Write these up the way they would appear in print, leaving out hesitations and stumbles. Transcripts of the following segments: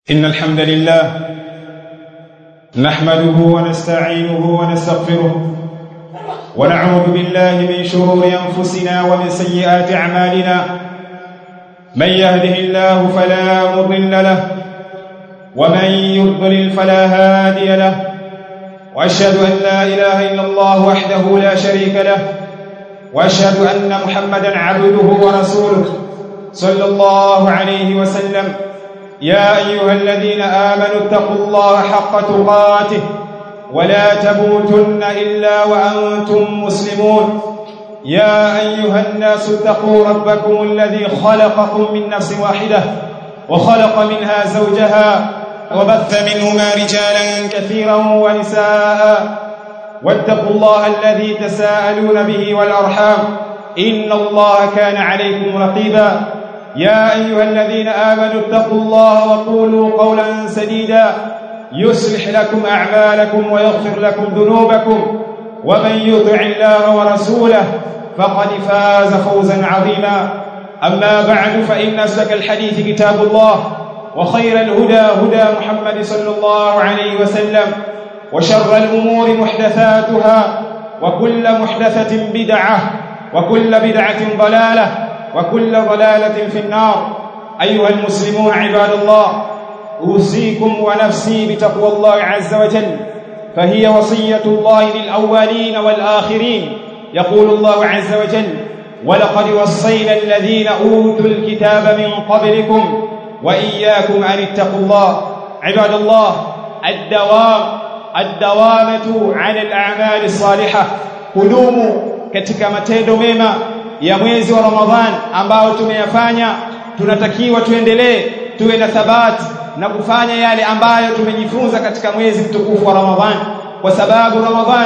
إن الحمد لله نحمده ونستعينه ونستغفره ونعوذ بالله من شرور أنفسنا ومن سيئات أعمالنا من يهده الله فلا مضل له ومن يضلل فلا هادي له وأشهد أن لا إله إلا الله وحده لا شريك له وأشهد أن محمدا عبده ورسوله صلى الله عليه وسلم يا أيها الذين آمنوا اتقوا الله حق تقاته ولا تموتن إلا وأنتم مسلمون يا أيها الناس اتقوا ربكم الذي خلقكم من نفس واحدة وخلق منها زوجها وبث منهما رجالا كثيرا ونساء واتقوا الله الذي تساءلون به والأرحام إن الله كان عليكم رقيبا يا أيها الذين آمنوا اتقوا الله وقولوا قولا سديدا يصلح لكم أعمالكم ويغفر لكم ذنوبكم ومن يطع الله ورسوله فقد فاز فوزا عظيما أما بعد فإن أصدق الحديث كتاب الله وخير الهدى هدى محمد صلى الله عليه وسلم وشر الأمور محدثاتها وكل محدثة بدعة وكل بدعة ضلالة وكل ضلالة في النار أيها المسلمون عباد الله أوصيكم ونفسي بتقوى الله عز وجل فهي وصية الله للأولين والآخرين يقول الله عز وجل ولقد وصينا الذين أوتوا الكتاب من قبلكم وإياكم أن اتقوا الله عباد الله الدوامة على الأعمال الصالحة kudumu katika matendo mema ya mwezi wa Ramadhan ambao tumeyafanya tunatakiwa tuendelee tuwe na thabati na kufanya yale ambayo tumejifunza katika mwezi mtukufu wa Ramadhan kwa sababu Ramadhan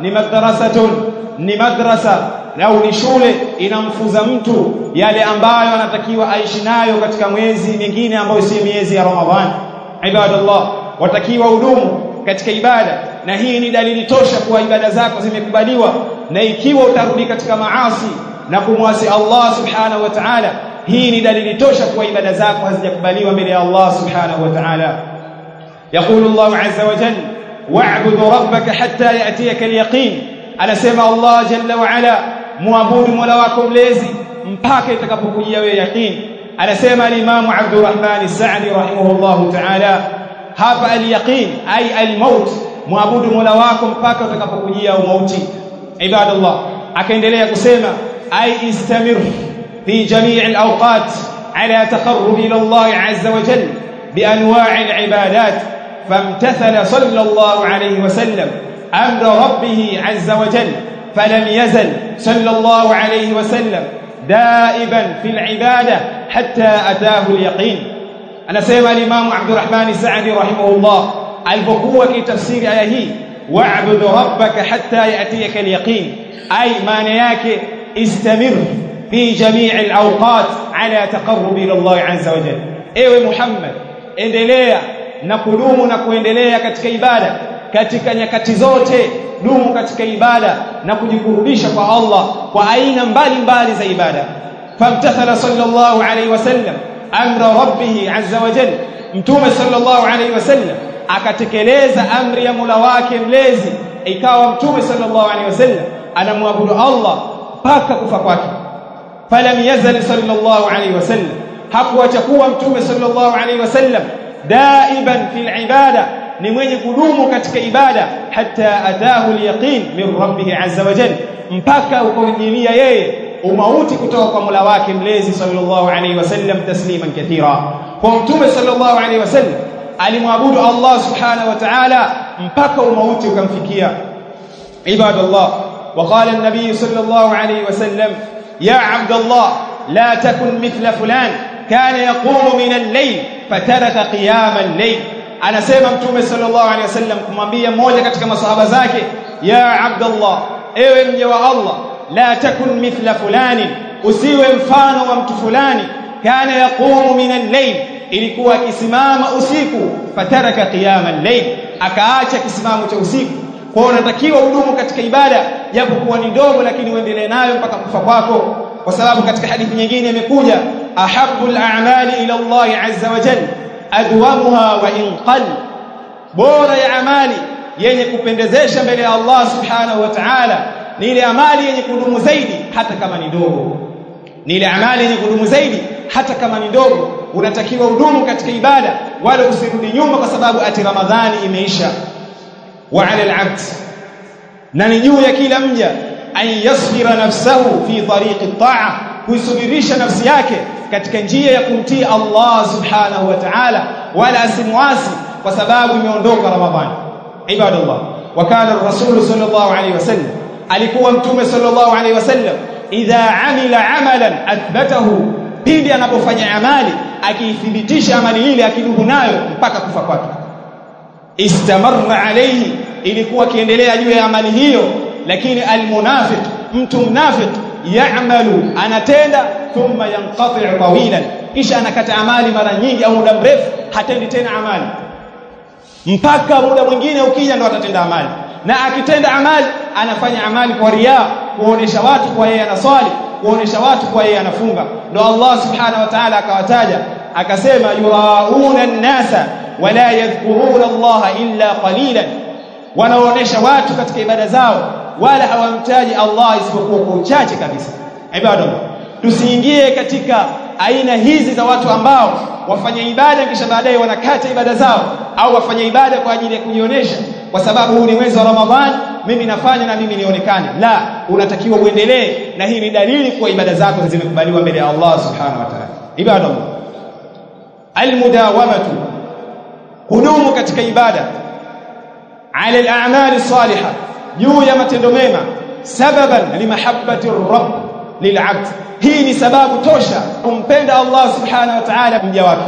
ni madrasa au ni shule inamfunza mtu yale ambayo anatakiwa aishi nayo katika mwezi mingine ambayo si miezi ya Ramadhan. Ibadallah, watakiwa udumu katika ibada na hii ni dalili tosha kuwa ibada zako zimekubaliwa, na ikiwa utarudi katika maasi na kumwasi Allah subhanahu wa ta'ala, hii ni dalili tosha kuwa ibada zako hazijakubaliwa mbele ya Allah subhanahu wa ta'ala. Yaqulu Allah azza wa jalla wa'bud rabbaka hatta ya'tiyaka al-yaqin, anasema Allah jalla wa ala muabudu mola wako mlezi mpaka itakapokujia wewe yaqin. Anasema al-Imam Abdurrahman as-Sa'di rahimahullahu ta'ala hapa al-yaqin ay al-maut, muabudu mola wako mpaka utakapokujia mauti. Ibadallah, akaendelea kusema أي استمر في جميع الأوقات على تقرب إلى الله عز وجل بأنواع العبادات فامتثل صلى الله عليه وسلم أمر ربه عز وجل فلم يزل صلى الله عليه وسلم دائبا في العبادة حتى أتاه اليقين. أنا سيما الإمام عبد الرحمن السعدي رحمه الله البقوة في تفسير آيه واعبد ربك حتى يأتيك اليقين أي ما نياك استمر في جميع الأوقات على تقرب إلى الله عز وجل. ewe Muhammad, endelea na kudumu na kuendelea katika ibada katika nyakati zote, dumu katika ibada na kujikurubisha kwa Allah kwa aina mbalimbali za ibada. famtathala sallallahu alayhi wasallam amra rabbih azza wa jalla, mtume sallallahu alayhi wasallam akatekeleza amri ya Mola wake mlezi, ikawa mtume sallallahu alayhi wasallam anamwabudu Allah mpaka kufa kwake. falam yazal sallallahu alayhi wasallam, hakuacha kuwa mtume sallallahu alayhi wasallam daiban fil ibada, ni mwenye kudumu katika ibada hatta atahu al-yaqin min rabbih azza wa jalla, mpaka ukamjilia yeye umauti kutoka kwa Mola wake mlezi sallallahu alayhi wasallam tasliman kathira. Kwa mtume sallallahu alayhi wasallam alimwabudu Allah subhanahu wa ta'ala mpaka umauti ukamfikia. Ibadallah, وقال النبي صلى الله عليه وسلم يا عبد الله لا تكن مثل فلان كان يقوم من الليل فترك قيام الليل. anasema mtume sallallahu alayhi wasallam kumwambia mmoja katika masahaba zake, ya Abdullah, ewe mja wa Allah, la takun mithla fulani, usiwe mfano wa mtu fulani, kana yaqumu min al-layl, ilikuwa akisimama usiku, fataraka qiyam al-layl, akaacha kisimamo cha usiku. Kwa unatakiwa udumu katika ibada japokuwa ni ndogo, lakini uendelee nayo mpaka kufa kwako, kwa sababu katika hadithi nyingine imekuja ahabbul a'mali ila Allah azza wa jalla adwamuha wa in qall, bora ya amali yenye kupendezesha mbele ya Allah subhanahu wa ta'ala ni ile amali yenye kudumu zaidi hata kama ni ndogo. Ni ile amali yenye kudumu zaidi hata kama ni ndogo. Unatakiwa udumu katika ibada wala usirudi nyuma kwa sababu ati Ramadhani imeisha. Wa 'ala al-'abd, na ni juu ya kila mja, an yasbira nafsahu fi tariqi at-ta'a, kuisubirisha nafsi yake katika njia ya kumtii Allah subhanahu wa ta'ala, wala asimwasi kwa sababu imeondoka Ramadhani. Ibadallah, wa kana ar-rasul sallallahu alayhi wasallam, alikuwa mtume sallallahu alayhi wasallam idha amila amalan athbatahu, pindi anapofanya amali akiithibitisha amali ile akidumu nayo mpaka kufa kwake. Istamarra alayhi, ilikuwa kiendelea juu ya amali hiyo. Lakini almunafiq, mtu mnafiq, ya'malu, anatenda, thumma yanqati' tawilan, kisha anakata amali mara nyingi au muda mrefu, hatendi tena amali mpaka muda mwingine ukija ndo atatenda amali. Na akitenda amali anafanya amali kwa riya, kuonesha watu kwa yeye anaswali, kuonesha watu kwa yeye anafunga. Ndo Allah subhanahu wa ta'ala akawataja akasema, yurauna an-nasa wala yadhkuruna Allah illa qalilan, wanaonesha watu katika ibada zao wala hawamtaji Allah isipokuwa kwa uchache kabisa. Ibadallah, tusiingie katika aina hizi za watu ambao wafanya ibada kisha baadaye wanakata ibada zao, au wafanya ibada kwa ajili ya kujionesha kwa sababu huu ni mwezi wa Ramadhani, mimi nafanya na mimi nionekane. La, unatakiwa uendelee, na hii ni dalili kwa ibada zako zimekubaliwa mbele ya Allah subhanahu wa ta'ala. Ibadallah, almudawamatu, kudumu katika ibada, ala al-a'mali salihah, juu ya matendo mema, sababan limahabbati ar-rabb lil'abd, hii ni sababu tosha kumpenda Allah subhanahu wa ta'ala mja wake.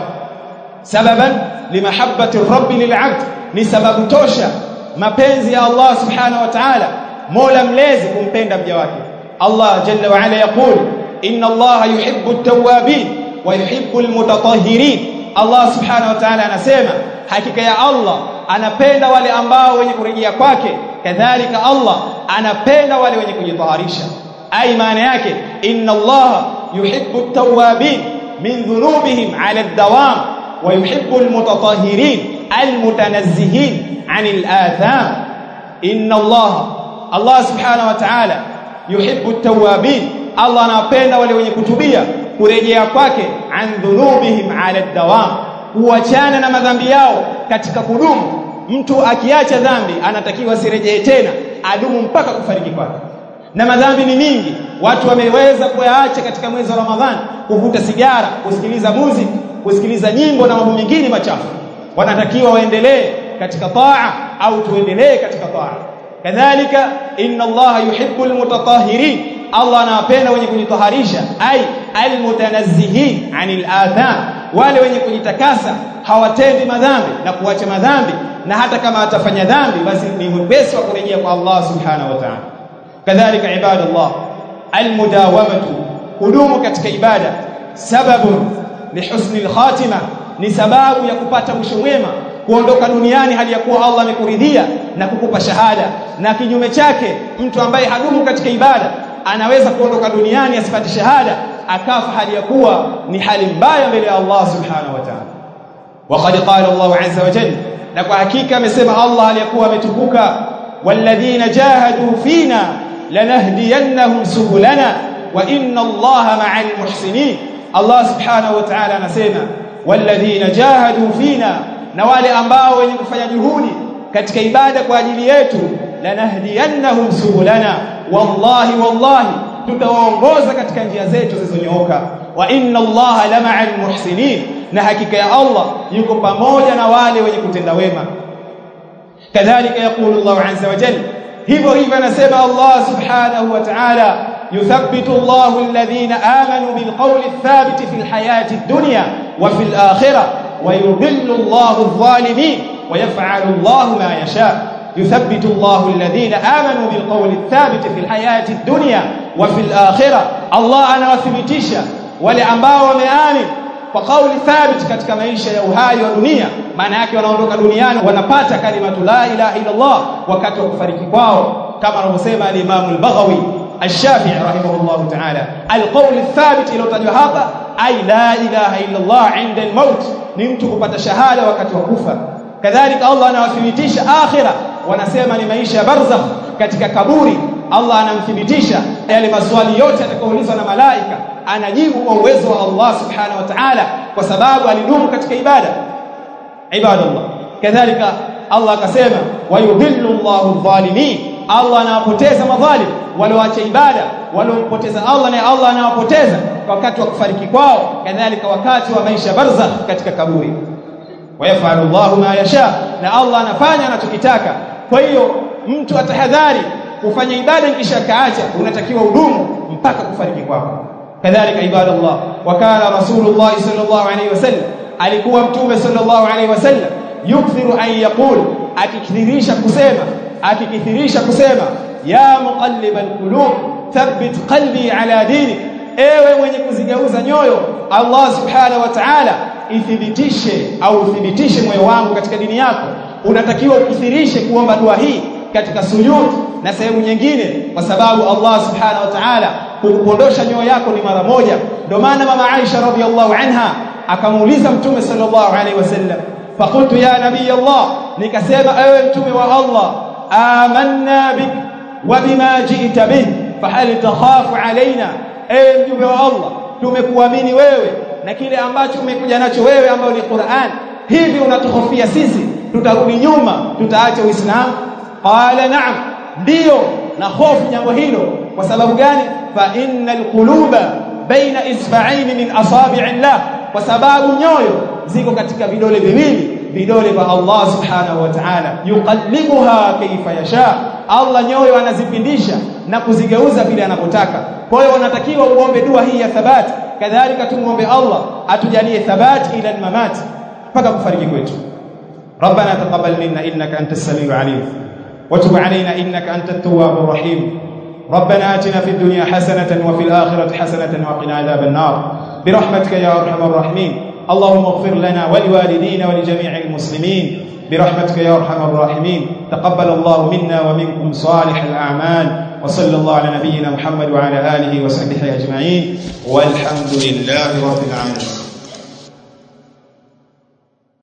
Sababan limahabbati ar-rabb lil'abd, ni sababu tosha mapenzi ya Allah subhanahu wa ta'ala mola mlezi kumpenda mja wake. Allah jalla wa ala yaqul, inna Allah yuhibbu at-tawwabin wa yuhibbu al-mutatahhirin. Allah subhanahu wa ta'ala anasema hakika ya Allah anapenda wale ambao wenye kurejea kwake, kadhalika Allah anapenda wale wenye kujitaharisha. Ai, maana yake inna Allah yuhibbu at-tawwabin min dhunubihim 'ala ad-dawam wa yuhibbu al-mutatahhirin al-mutanazzihin 'anil atham. Inna Allah subhanahu wa ta'ala yuhibbu at-tawwabin, Allah anapenda wale wenye kutubia kurejea kwake, an dhunubihim 'ala ad-dawam, kuachana na madhambi yao katika kudumu. Mtu akiacha dhambi anatakiwa sirejee tena, adumu mpaka kufariki kwake. Na madhambi ni mingi, watu wameweza kuyaacha katika mwezi wa Ramadhani: kuvuta sigara, kusikiliza muziki, kusikiliza nyimbo na mambo mengine machafu. Wanatakiwa waendelee katika taa, au tuendelee katika taa. Kadhalika inna Allah yuhibbu al-mutatahhirin, Allah anawapenda wenye kujitaharisha, ai al-mutanazzihin 'anil atham, wale wenye kujitakasa, hawatendi madhambi na kuacha madhambi, na hata kama atafanya dhambi basi ni mwepesi wa kurejea kwa Allah subhanahu wa ta'ala. Kadhalika ibadallah, almudawamatu, kudumu katika ibada, sababun lihusni alkhatima, ni sababu ya kupata mwisho mwema, kuondoka duniani hali ya kuwa Allah amekuridhia na kukupa shahada. Na kinyume chake, mtu ambaye hadumu katika ibada anaweza kuondoka duniani asipate shahada, akafa hali ya kuwa ni hali mbaya mbele ya Allah subhanahu wa ta'ala. Waqad qala Allah azza wa jalla, na kwa hakika amesema Allah aliyakuwa ametukuka, walladhina jahadu fina lanahdiyannahum subulana wa inna Allaha ma'al muhsinin. Allah subhanahu wa ta'ala anasema walladhina jahadu fina, na wale ambao wenye kufanya juhudi katika ibada kwa ajili yetu, lanahdiyannahum subulana, wallahi tutawaongoza katika njia zetu zilizonyooka. Wa inna Allaha la ma'al muhsinin, na hakika ya Allah yuko pamoja na wale wenye kutenda wema. Kadhalika yaqulu Allah azza wa jalla, hivyo anasema Allah subhanahu wa ta'ala, yuthabbitu Allahu alladhina amanu bilqawli athabiti fil hayati ad-dunya wa fil akhirah wa yudhillu Allahu adh-dhalimin wa yaf'alu Allahu ma yasha. يثبت الله الذين آمنوا بالقول الثابت في الحياة الدنيا وفي الآخرة. الله anawathibitisha wale ambao wameamini kwa kauli thabit katika maisha ya uhai wa dunia. Maana yake wanaondoka duniani wanapata kalimatu la ilaha illa Allah wakati wa kufariki kwao, kama anavyosema al-Imam al-Baghawi al-Shafi'i rahimahullah ta'ala. Al-qawl thabit iliyotajwa hapa ay la ilaha illa Allah 'inda al-maut, ni mtu kupata shahada wakati wa kufa. Kadhalika Allah anawathibitisha akhira, wanasema ni maisha ya barzakh katika kaburi. Allah anamthibitisha yale maswali yote atakayoulizwa na malaika, anajibu kwa uwezo wa Allah subhanahu wa ta'ala, kwa sababu alidumu katika ibada. Ibadallah, kadhalika Allah akasema wayudhillu Allahu adh-dhalimin, Allah anawapoteza madhalim walioacha ibada, waliompoteza Allah na Allah anawapoteza wakati wa kufariki kwao, kadhalika wakati wa maisha barzakh katika kaburi. Wayafalu Allahu ma yasha, na Allah anafanya anachokitaka. Kwa hiyo mtu atahadhari kufanya ibada kisha kaacha, unatakiwa udumu mpaka kufariki kwako. Kadhalika ibadallah, wakala Rasulullah sallallahu alayhi wasallam, alikuwa mtume sallallahu alayhi wasallam yukthiru an yaqul, akikithirisha kusema ya muqallibal qulub thabbit qalbi ala dinik, ewe mwenye kuzigeuza nyoyo, Allah subhanahu wa ta'ala uthibitishe moyo wangu katika dini yako. Unatakiwa ukithirishe kuomba dua hii katika sujud na sehemu nyingine, kwa sababu Allah subhanahu wa ta'ala kukupondosha nyoyo yako ni mara moja. Ndio maana mama Aisha radhiyallahu anha akamuuliza mtume sallallahu alaihi wasallam, faqultu ya nabii Allah, nikasema ewe mtume wa Allah, amanna bik wa bima ji'ta bih fahal takhafu alaina, ewe mtume wa Allah, tumekuamini wewe na kile ambacho umekuja nacho wewe ambao ni Qur'an, hivi unatuhofia sisi tutarudi nyuma, tutaacha Uislamu? Qala na'am, ndio na hofu jambo hilo. Kwa sababu gani? Fa innal quluba baina isba'ain min asabi'illah, kwa sababu nyoyo ziko katika vidole viwili, vidole vya Allah subhanahu wa ta'ala. Yuqallibuha kayfa yasha, Allah nyoyo anazipindisha na kuzigeuza vile anapotaka. Kwa hiyo unatakiwa uombe dua hii ya thabat. Kadhalika tumuombe Allah atujalie thabat ila al-mamat, mpaka kufariki kwetu. Rabbana taqabbal minna innaka antas samiul alim وتب علينا إنك أنت التواب الرحيم. ربنا آتنا في الدنيا حسنة وفي الآخرة حسنة وقنا عذاب النار برحمتك يا أرحم الراحمين. اللهم اغفر لنا ولوالدينا ولجميع المسلمين برحمتك يا أرحم الراحمين. تقبل الله منا ومنكم صالح الأعمال، وصلى الله على نبينا محمد وعلى آله وصحبه أجمعين، والحمد لله رب العالمين.